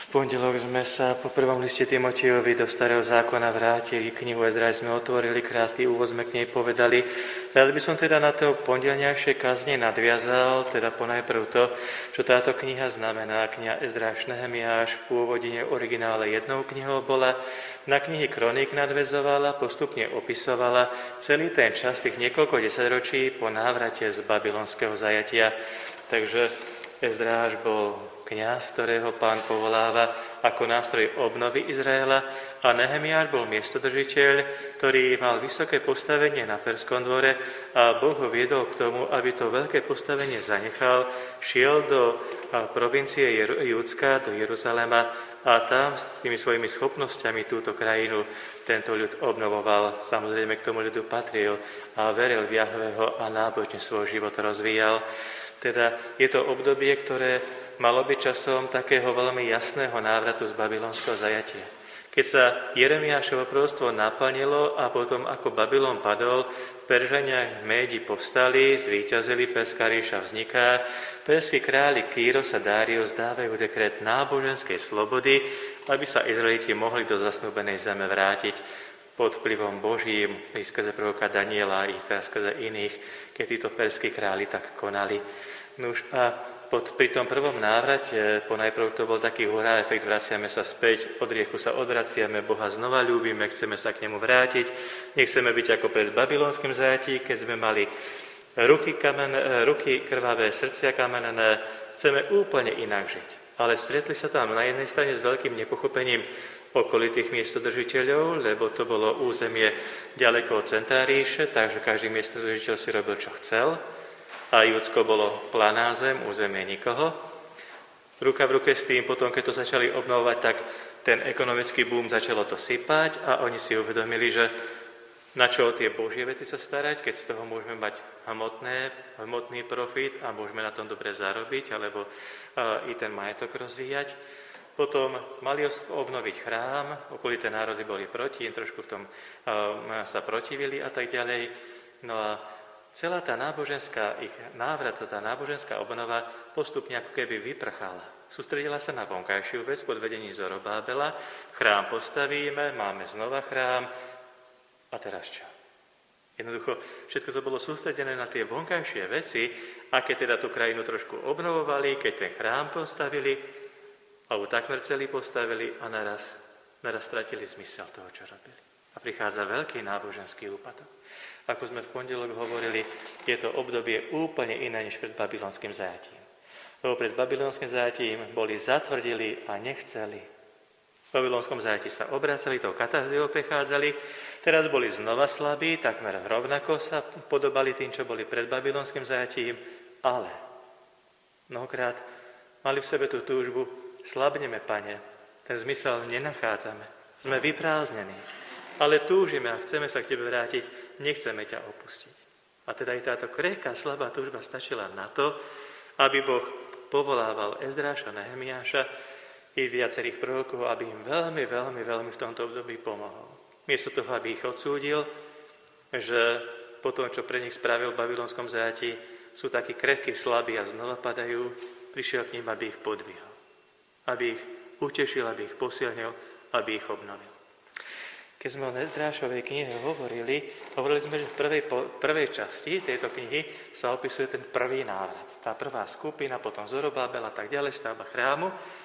pondelok sme sa po prvom liste Timotejovi do Starého zákona vrátili, knihu Ezráš sme otvorili, krátky úvod sme k nej povedali. Rád by som teda na to pondelňajšie kazne nadviazal, teda ponajprv to, čo táto kniha znamená. Kniha Ezráš Nehemiáš v pôvodine originále jednou knihou bola, na knihy Kroník nadväzovala, postupne opisovala celý ten čas, tých niekoľko desaťročí po návrate z babylonského zajatia. Takže Ezráš bol kňaz, ktorého Pán povoláva ako nástroj obnovy Izraela, a Nehemiáš bol miestodržiteľ, ktorý mal vysoké postavenie na perskom dvore a Boh ho viedol k tomu, aby to veľké postavenie zanechal, šiel do provincie Judska, do Jeruzalema, a tam s tými svojimi schopnosťami túto krajinu tento ľud obnovoval. Samozrejme k tomu ľudu patril a veril v Jahveho a nábožne svoj život rozvíjal. Teda je to obdobie, ktoré malo byť časom takého veľmi jasného návratu z babylonského zajatia. Keď sa Jeremiášovo proroctvo naplnilo a potom, ako Babylon padol, Peržania Médi povstali, zvíťazili, perská ríša vzniká, perskí králi Kýros a Dárius dávajú dekret náboženskej slobody, aby sa Izraeliti mohli do zasnúbenej zeme vrátiť pod vplyvom Božím, i skrze proroka Daniela, i skrze iných, keď títo perskí králi tak konali. Nuž a pri tom prvom návrate, ponajprv to bol taký hurá efekt, vraciame sa späť, od hriechu sa odvraciame, Boha znova ľúbime, chceme sa k nemu vrátiť, nechceme byť ako pred babylonským zajatí, keď sme mali ruky krvavé, srdcia kamenené, chceme úplne inak žiť. Ale stretli sa tam na jednej strane s veľkým nepochopením okolitých miestodržiteľov, lebo to bolo územie ďaleko od centra ríše, takže každý miestodržiteľ si robil, čo chcel. A Judsko bolo planá zem, územie nikoho. Ruka v ruke s tým, potom keď to začali obnovovať, tak ten ekonomický boom začalo to sypať a oni si uvedomili, že na čo o tie Božie veci sa starať, keď z toho môžeme mať hmotný profit a môžeme na tom dobre zarobiť, alebo i ten majetok rozvíjať. Potom mali obnoviť chrám, okolité národy boli proti, im trošku v tom sa protivili a tak ďalej. No a celá tá náboženská ich návrat, tá náboženská obnova postupne ako keby vyprchala. Sústredila sa na vonkajšiu vec pod vedením Zorobábela. Chrám postavíme, máme znova chrám. A teraz čo? Jednoducho, všetko to bolo sústredené na tie vonkajšie veci, a keď teda tú krajinu trošku obnovovali, keď ten chrám postavili, alebo takmer celý postavili, a naraz stratili zmysel toho, čo robili. A prichádza veľký náboženský úpadok. Ako sme v pondelok hovorili, je to obdobie úplne iné než pred babylonským zajatím. Lebo pred babylonským zajatím boli zatvrdili a nechceli. V babylonskom zajatí sa obracali, tou katarziou prechádzali, teraz boli znova slabí, takmer rovnako sa podobali tým, čo boli pred babylonským zajatím, ale mnohokrát mali v sebe tú túžbu, slabneme, Pane, ten zmysel nenachádzame, sme vyprázdnení. Ale túžime a chceme sa k Tebe vrátiť, nechceme ťa opustiť. A teda aj táto krehká, slabá túžba stačila na to, aby Boh povolával Ezráša, Nehemiáša i viacerých prorokov, aby im veľmi, veľmi, veľmi v tomto období pomohol. Miesto toho, aby ich odsúdil, že po tom, čo pre nich spravil v babylonskom zajatí, sú takí krehkí, slabí a znova padajú, prišiel k ním, aby ich podvihol. Aby ich utešil, aby ich posilnil, aby ich obnovil. Keď sme o Ezrášovej knihe hovorili sme, že v prvej časti tejto knihy sa opisuje ten prvý návrat. Tá prvá skupina, potom Zorobábel a tak ďalej, stavba chrámu.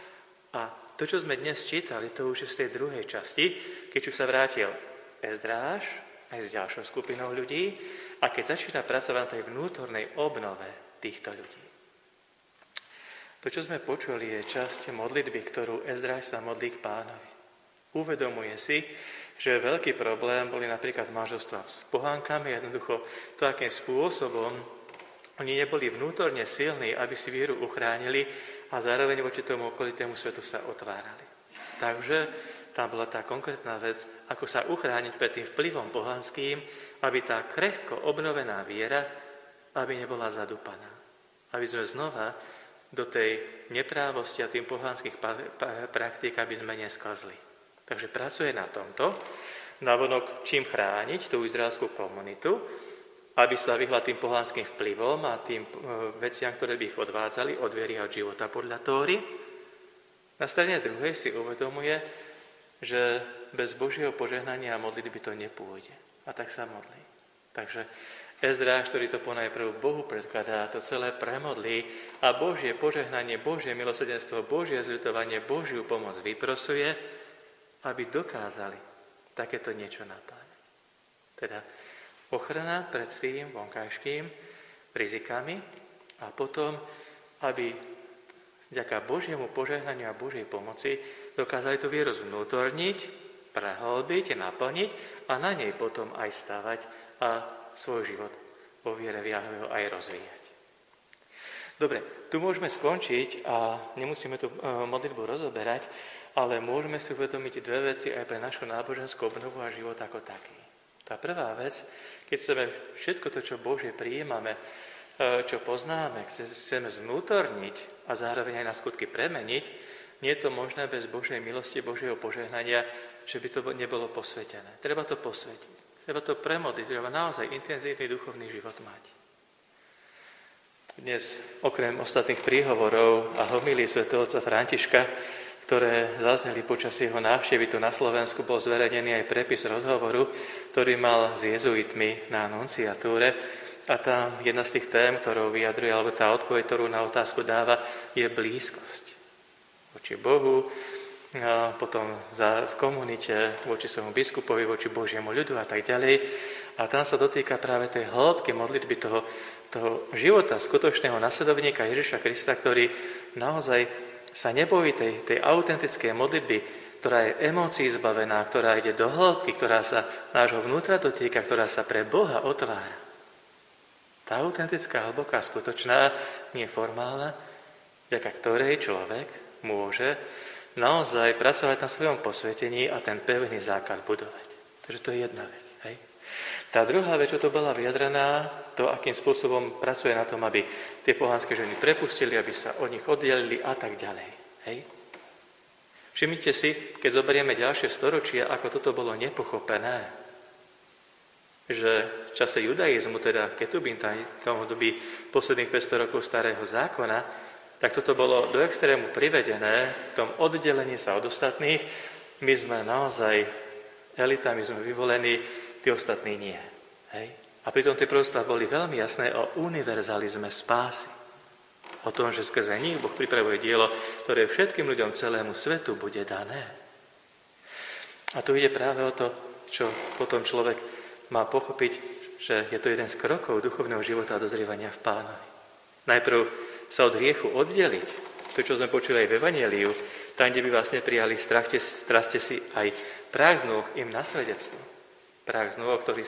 A to, čo sme dnes čítali, to už je z tej druhej časti, keď už sa vrátil Ezráš aj s ďalšou skupinou ľudí a keď začína pracovať na tej vnútornej obnove týchto ľudí. To, čo sme počuli, je časť modlitby, ktorú Ezráš sa modlí k Pánovi. Uvedomuje si, že veľký problém boli napríklad manželstvá s pohánkami, jednoducho to, akým spôsobom oni neboli vnútorne silní, aby si vieru uchránili a zároveň voči tomu okolitému svetu sa otvárali. Takže tam bola tá konkrétna vec, ako sa uchrániť pred tým vplyvom pohanským, aby tá krehko obnovená viera, aby nebola zadúpaná. Aby sme znova do tej neprávosti a tým pohanských praktík, aby sme nesklzli. Takže pracuje na tomto, navonok čím chrániť tú izraelskú komunitu, aby sa vyhla tým pohanským vplyvom a tým veciam, ktoré by ich odvádzali od viery a od života podľa Tóry. Na strane druhej si uvedomuje, že bez Božieho požehnania a modlitby to nepôjde. A tak sa modlí. Takže Ezdráš, ktorý to ponajprv Bohu predkladá, to celé premodlí a Božie požehnanie, Božie milosrdenstvo, Božie zľutovanie, Božiu pomoc vyprosuje, aby dokázali takéto niečo napláňať. Teda ochrana pred tým vonkajškým rizikami a potom, aby vďaka Božiemu požehnaniu a Božej pomoci dokázali tú vieru zvnútorniť, prehlbiť, naplniť a na nej potom aj stavať a svoj život vo viere v Jahveho aj rozvíjať. Dobre, tu môžeme skončiť a nemusíme tú modlitbu rozoberať, ale môžeme si uvedomiť dve veci aj pre našu náboženskú obnovu a život ako taký. Tá prvá vec, keď chceme všetko to, čo Božie prijímame, čo poznáme, chceme zvnútorniť a zároveň aj na skutky premeniť, nie je to možné bez Božej milosti, Božieho požehnania, že by to nebolo posvetené. Treba to posvetiť. Treba to premodliť, treba naozaj intenzívny duchovný život mať. Dnes, okrem ostatných príhovorov a homílií svätého otca Františka, ktoré zazneli počas jeho návštevy tu na Slovensku, bol zverejnený aj prepis rozhovoru, ktorý mal s jezuitmi na nunciatúre. A tam jedna z tých tém, ktorou vyjadruje, alebo tá odpoveď, ktorú na otázku dáva, je blízkosť voči Bohu, a potom v komunite, voči svojmu biskupovi, voči Božiemu ľudu a tak ďalej. A tam sa dotýka práve tej hĺbky modlitby toho života skutočného nasledovníka Ježiša Krista, ktorý naozaj sa nebojí tej autentickej modlitby, ktorá je emócií zbavená, ktorá ide do hĺbky, ktorá sa nášho vnútra dotýka, ktorá sa pre Boha otvára. Tá autentická, hlboká, skutočná, nie formálna, vďaka ktorej človek môže naozaj pracovať na svojom posvetení a ten pevný základ budovať. Takže to je jedna vec. Hej. Tá druhá vec, čo to bola vyjadrená, to, akým spôsobom pracuje na tom, aby tie pohanské ženy prepustili, aby sa od nich oddelili a tak ďalej. Hej. Všimnite si, keď zoberieme ďalšie storočia, ako toto bolo nepochopené, že v čase judaizmu, teda ketubín, tomu doby posledných 500 rokov starého zákona, tak toto bolo do extrému privedené v tom oddelení sa od ostatných. My sme naozaj elita, my sme vyvolení, tí ostatní nie. Hej? A pritom tie proroctvá boli veľmi jasné o univerzalizme spásy. O tom, že skrze nich Boh pripravuje dielo, ktoré všetkým ľuďom celému svetu bude dané. A tu ide práve o to, čo potom človek má pochopiť, že je to jeden z krokov duchovného života a dozrievania v Pánovi. Najprv sa od hriechu oddeliť, to, čo sme počuli aj v Evanjeliu, tam, kde by vlastne prijali straste si aj prach z nôh im na svedectvo. Prach z nôh, ktorý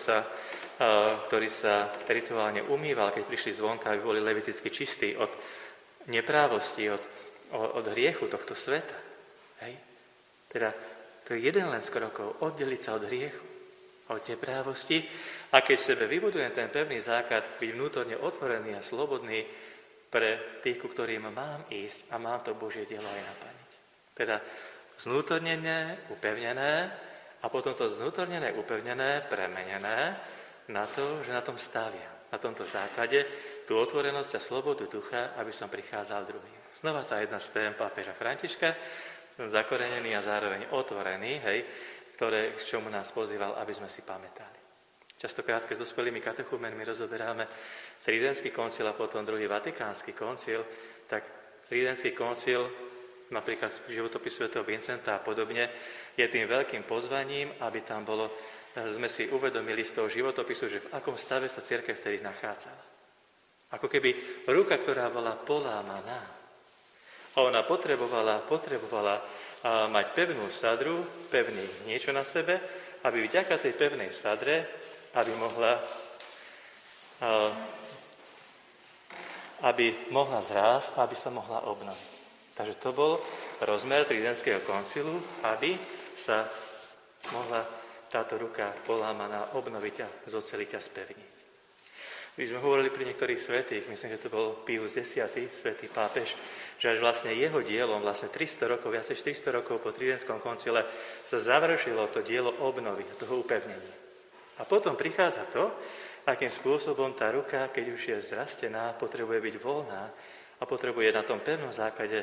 sa rituálne umýval, keď prišli zvonka, aby boli leviticky čistí od neprávosti, od hriechu tohto sveta. Hej? Teda to je jeden len z krokov, oddeliť sa od hriechu, od neprávosti a keď v sebe vybudujem ten pevný základ, byť vnútorne otvorený a slobodný pre tých, ku ktorým mám ísť a mám to Božie dielo aj naplniť. Teda znútornené, upevnené a potom to znútornené, upevnené, premenené na to, že na tom staviam, na tomto základe tú otvorenosť a slobodu ducha, aby som prichádzal druhým. Znova tá jedna z tém pápeža Františka, zakorenený a zároveň otvorený, hej, k čomu nás pozýval, aby sme si pamätali. Častokrát, keď s dospelými katechumenmi rozoberáme Tridentský koncil a potom druhý Vatikánsky koncil, tak Tridentský koncil, napríklad životopis svätého Vincenta a podobne, je tým veľkým pozvaním, aby tam bolo, sme si uvedomili z toho životopisu, že v akom stave sa cirkev vtedy nachádzala. Ako keby ruka, ktorá bola polámaná a ona potrebovala mať pevnú sadru, pevný niečo na sebe, aby vďaka tej pevnej sadre aby mohla zrásť a aby sa mohla obnoviť. Takže to bol rozmer Tridentského koncilu, aby sa mohla táto ruka polámaná obnoviť a zoceliť a spevniť. My sme hovorili pri niektorých svätých, myslím, že to bol Pius X, svätý pápež, že až vlastne jeho dielom, vlastne 300 rokov, viac než 400 rokov po Tridentskom koncile sa završilo to dielo obnovy, toho upevnenia. A potom prichádza to, akým spôsobom tá ruka, keď už je zrastená, potrebuje byť voľná a potrebuje na tom pevnom základe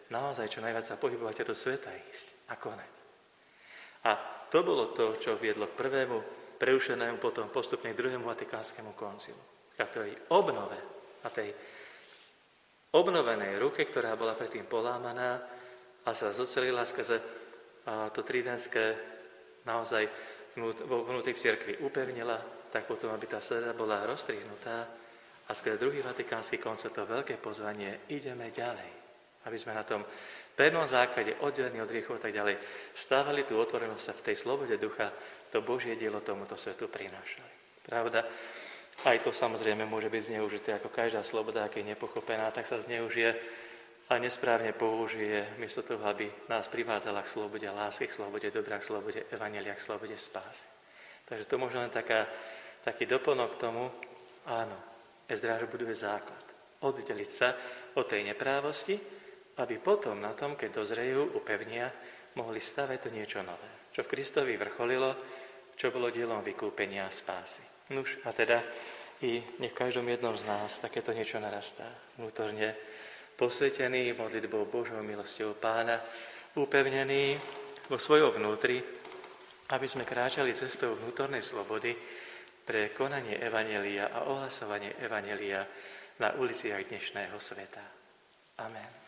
naozaj čo najviac sa pohybovať do sveta ísť a konať. A to bolo to, čo viedlo k prvému prerušenému, potom postupne k druhému vatikánskemu koncilu. A tej obnove a tej obnovenej ruke, ktorá bola predtým polámaná a sa zocelila skrze to tridentské naozaj vnútri v cirkvi upevnila, tak potom, aby tá sreda bola rozstrihnutá a skrze druhý vatikánsky koncil to veľké pozvanie, ideme ďalej, aby sme na tom pevnom základe, oddelení od hriechov a tak ďalej, stávali tú otvorenosť sa v tej slobode ducha, to Božie dielo tomuto svetu prinášali. Pravda? Aj to samozrejme môže byť zneužité, ako každá sloboda, ak je nepochopená, tak sa zneužije a nesprávne použije, miesto toho, aby nás privádzala k slobode lásky, k slobode dobra, k slobode evanjelia, k slobode spásy. Takže to možno len taký doplnok k tomu, áno, Ezdráž buduje základ. Oddeliť sa od tej neprávosti, aby potom na tom, keď dozrejú, upevnia, mohli stavať to niečo nové. Čo v Kristovi vrcholilo, čo bolo dielom vykúpenia a spásy. Nuž, a teda i nech v každom jednom z nás takéto niečo narastá. Vnútorne posvetený modlitbou Božou milosťou Pána, upevnený vo svojom vnútri, aby sme kráčali cestou vnútornej slobody pre konanie evanjelia a ohlasovanie evanjelia na uliciach dnešného sveta. Amen.